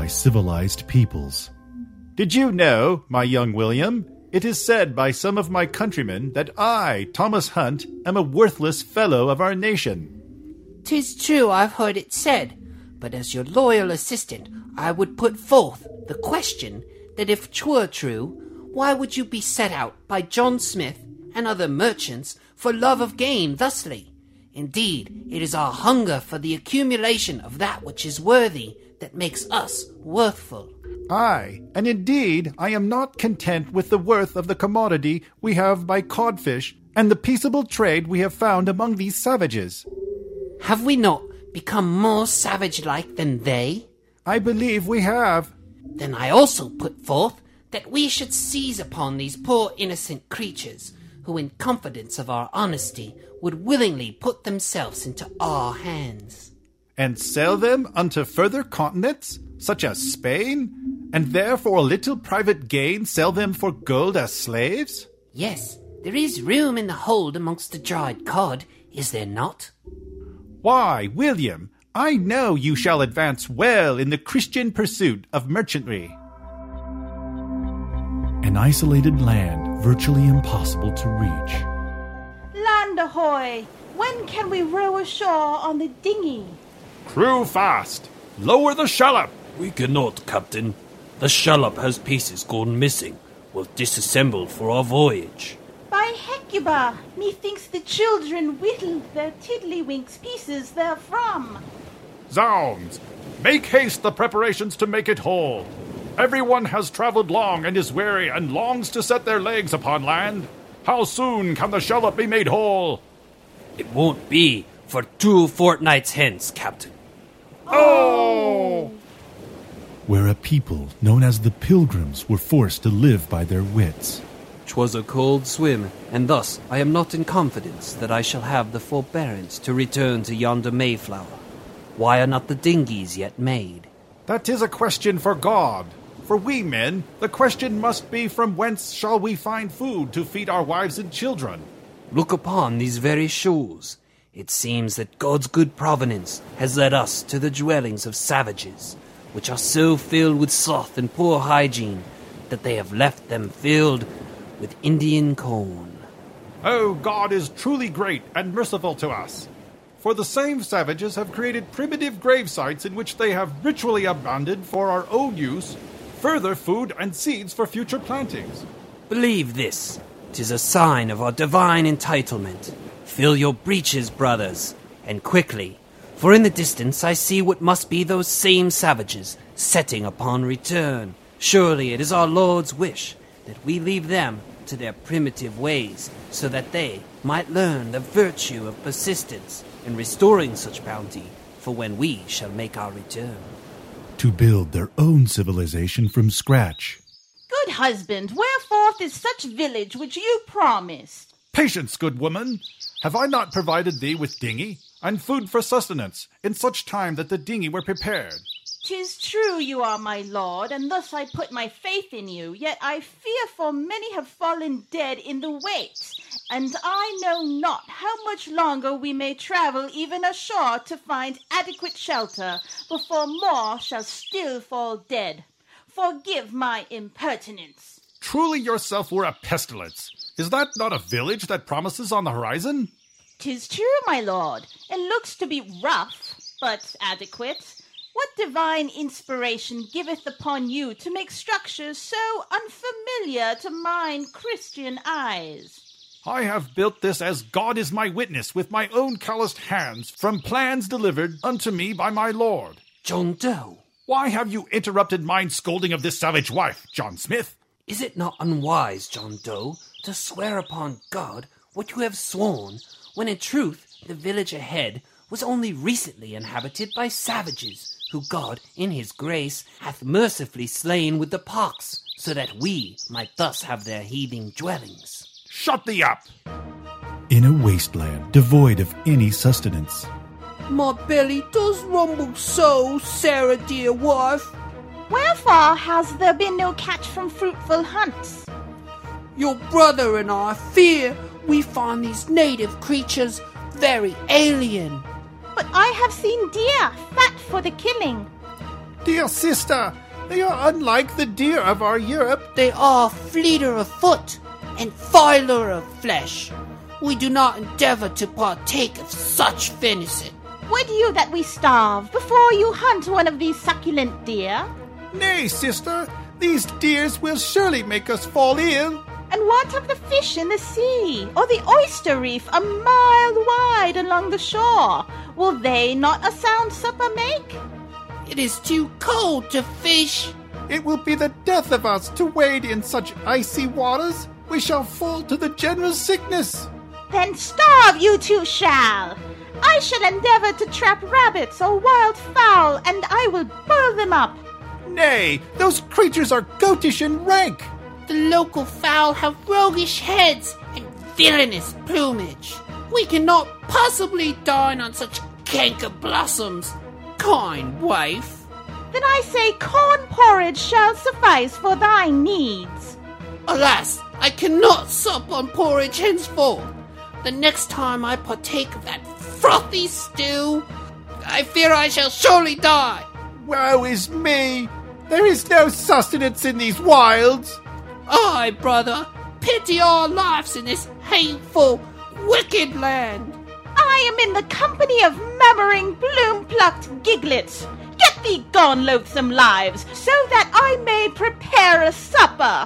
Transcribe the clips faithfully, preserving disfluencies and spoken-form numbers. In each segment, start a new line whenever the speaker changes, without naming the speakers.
civilized peoples.
Did you know, my young William, it is said by some of my countrymen that I, Thomas Hunt, am a worthless fellow of our nation.
'Tis true, I've heard it said, but as your loyal assistant, I would put forth the question that if 'twere true, why would you be set out by John Smith and other merchants for love of gain thusly? Indeed, it is our hunger for the accumulation of that which is worthy that makes us worthful.
Aye, and indeed I am not content with the worth of the commodity we have by codfish and the peaceable trade we have found among these savages.
Have we not become more savage-like than they?
I believe we have.
Then I also put forth that we should seize upon these poor innocent creatures, who in confidence of our honesty would willingly put themselves into our hands.
And sell them unto further continents, such as Spain, and there for a little private gain sell them for gold as slaves?
Yes, there is room in the hold amongst the dried cod, is there not?
Why, William, I know you shall advance well in the Christian pursuit of merchantry.
An isolated land virtually impossible to reach.
Land ahoy! When can we row ashore on the dinghy?
Crew fast! Lower the shallop!
We cannot, Captain. The shallop has pieces gone missing, was disassembled for our voyage.
By Hecuba, methinks the children whittled their tiddlywinks pieces therefrom.
Zounds! Make haste the preparations to make it whole. Everyone has travelled long and is weary and longs to set their legs upon land. How soon can the shallop be made whole?
It won't be for two fortnights hence, Captain.
Oh!
Where a people known as the Pilgrims were forced to live by their wits.
'Twas a cold swim, and thus I am not in confidence that I shall have the forbearance to return to yonder Mayflower. Why are not the dinghies yet made?
That is a question for God. For we men, the question must be from whence shall we find food to feed our wives and children?
Look upon these very shores. It seems that God's good providence has led us to the dwellings of savages, which are so filled with sloth and poor hygiene that they have left them filled with Indian corn.
Oh, God is truly great and merciful to us. For the same savages have created primitive grave sites in which they have ritually abandoned for our own use further food and seeds for future plantings.
Believe this. 'Tis a sign of our divine entitlement. Fill your breeches, brothers, and quickly, for in the distance I see what must be those same savages setting upon return. Surely it is our Lord's wish that we leave them to their primitive ways, so that they might learn the virtue of persistence in restoring such bounty for when we shall make our return.
To build their own civilization from scratch.
Good husband, wherefore is such village which you promised?
Patience, good woman. Have I not provided thee with dinghy and food for sustenance in such time that the dinghy were prepared?
'Tis true you are my lord, and thus I put my faith in you, yet I fear for many have fallen dead in the wait, and I know not how much longer we may travel even ashore to find adequate shelter, before more shall still fall dead. Forgive my impertinence.
Truly yourself were a pestilence. Is that not a village that promises on the horizon?
'Tis true, my lord, and looks to be rough, but adequate. What divine inspiration giveth upon you to make structures so unfamiliar to mine Christian eyes?
I have built this as God is my witness with my own calloused hands from plans delivered unto me by my lord.
John Doe.
Why have you interrupted mine scolding of this savage wife, John Smith?
Is it not unwise, John Doe, to swear upon God what you have sworn, when in truth the village ahead was only recently inhabited by savages, who God, in his grace, hath mercifully slain with the pox, so that we might thus have their heathing dwellings?
Shut thee up!
In a wasteland devoid of any sustenance.
My belly does rumble so, Sarah, dear wife.
Wherefore has there been no catch from fruitful hunts?
Your brother and I fear we find these native creatures very alien.
But I have seen deer fat for the killing.
Dear sister, they are unlike the deer of our Europe.
They are fleeter of foot and filer of flesh. We do not endeavor to partake of such venison.
Would you that we starve before you hunt one of these succulent deer?
Nay, sister, these deers will surely make us fall ill.
And what of the fish in the sea, or the oyster reef a mile wide along the shore? Will they not a sound supper make?
It is too cold to fish.
It will be the death of us to wade in such icy waters. We shall fall to the general sickness.
Then starve you two shall. I shall endeavor to trap rabbits or wild fowl, and I will boil them up.
Nay, those creatures are goatish and rank.
The local fowl have roguish heads and villainous plumage. We cannot possibly dine on such canker blossoms, kind wife.
Then I say corn porridge shall suffice for thy needs.
Alas, I cannot sup on porridge henceforth. The next time I partake of that frothy stew, I fear I shall surely die.
Woe is me! There is no sustenance in these wilds.
Aye, brother, pity our lives in this hateful, wicked land.
I am in the company of murmuring, bloom-plucked giglets. Get thee gone, loathsome lives, so that I may prepare a supper.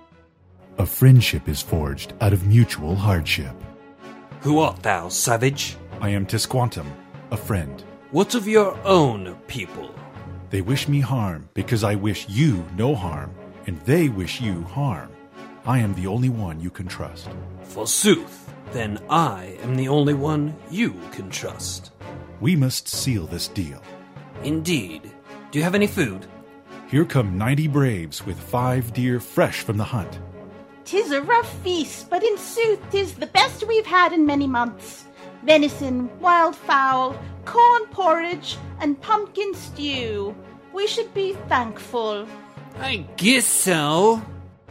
A friendship is forged out of mutual hardship.
Who art thou, savage?
I am Tisquantum, a friend.
What of your own people?
They wish me harm because I wish you no harm, and they wish you harm. I am the only one you can trust.
Forsooth, then I am the only one you can trust.
We must seal this deal.
Indeed. Do you have any food?
Here come ninety braves with five deer fresh from the hunt.
'Tis a rough feast, but in sooth 'tis the best we've had in many months. Venison, wild fowl, corn porridge, and pumpkin stew. We should be thankful.
I guess so.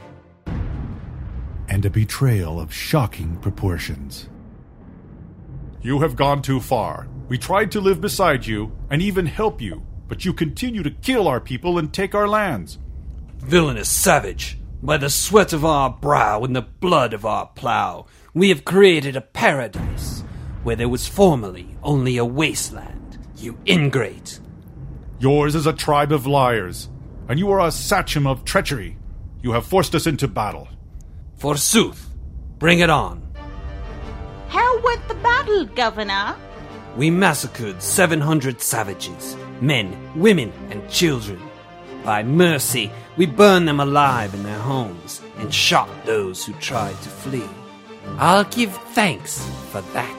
And a betrayal of shocking proportions.
You have gone too far. We tried to live beside you and even help you, but you continue to kill our people and take our lands.
Villainous savage, by the sweat of our brow and the blood of our plough, we have created a paradise where there was formerly only a wasteland, you ingrate.
Yours is a tribe of liars, and you are a sachem of treachery. You have forced us into battle.
Forsooth, bring it on.
How went the battle, Governor?
We massacred seven hundred savages, men, women, and children. By mercy, we burned them alive in their homes and shot those who tried to flee. I'll give thanks for that.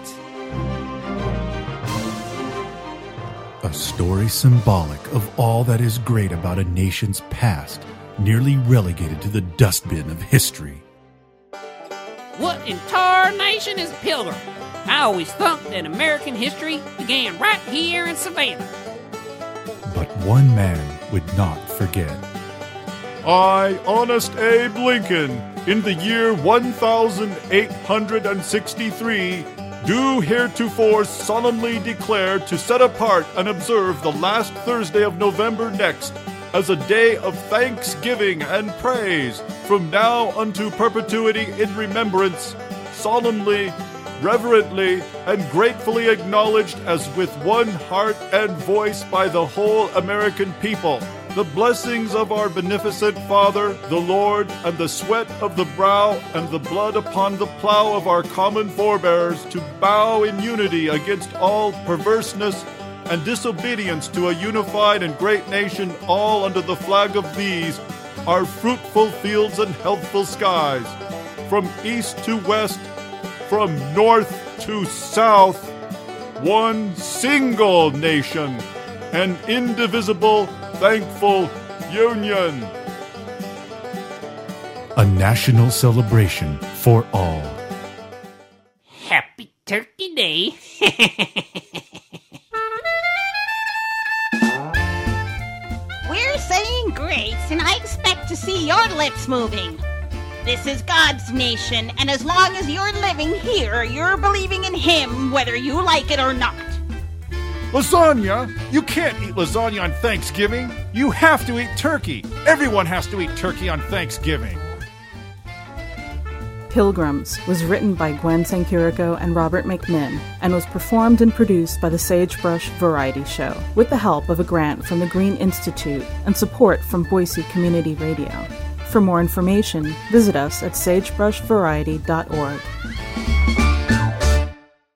A story symbolic of all that is great about a nation's past, nearly relegated to the dustbin of history.
What in tarnation is a pilgrim? I always thought that American history began right here in Savannah.
But one man would not forget.
I, honest Abe Lincoln, in the year one thousand eight hundred sixty-three, do heretofore solemnly declare to set apart and observe the last Thursday of November next as a day of thanksgiving and praise, from now unto perpetuity in remembrance, solemnly, reverently, and gratefully acknowledged as with one heart and voice by the whole American people. The blessings of our beneficent Father, the Lord, and the sweat of the brow and the blood upon the plow of our common forebears, to bow in unity against all perverseness and disobedience to a unified and great nation, all under the flag of these, our fruitful fields and healthful skies. From east to west, from north to south, one single nation, an indivisible, thankful union.
A national celebration for all.
Happy Turkey Day.
We're saying grace, and I expect to see your lips moving. This is God's nation, and as long as you're living here, you're believing in Him, whether you like it or not.
Lasagna? You can't eat lasagna on Thanksgiving. You have to eat turkey. Everyone has to eat turkey on Thanksgiving.
Pilgrims was written by Gwen Sankiriko and Robert McMinn and was performed and produced by the Sagebrush Variety Show with the help of a grant from the Green Institute and support from Boise Community Radio. For more information, visit us at sagebrush variety dot org.